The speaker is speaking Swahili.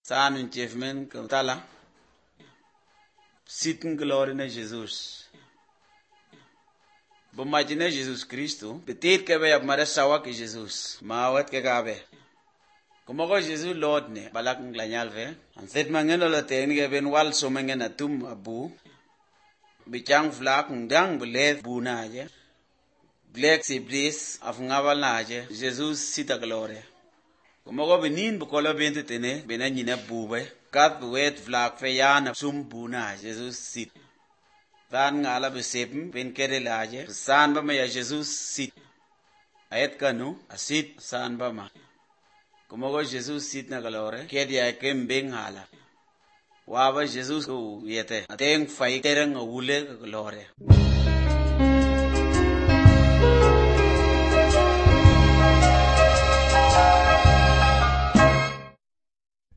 Saan chef men tala. Sitin glory na Jesus. Bumajine Jesus Cristo. Petit ke be mare sawa ki Jesus. Mawat ke gabe. Kumago Jesus Lord ne balak nglanyal ve. Anset mangeno la ten ke ben wal so mangena tum abu. Bichang flak ndang belet buna je. Black sibris afungabal na je. Jesus sita glory. Kumago benin bukola bente tene benanyina bube. Kat buwet flak fe yana sum buna Jesus sit. Dan ngala besepm ben kere laje. San ba ya Jesus sit. Ayat kanu asit san ba ma. Kumago Jesus sit na galore. Kedi ay kembeng hala. Waba Jesus ko yete. Ateng fay tereng ule galore.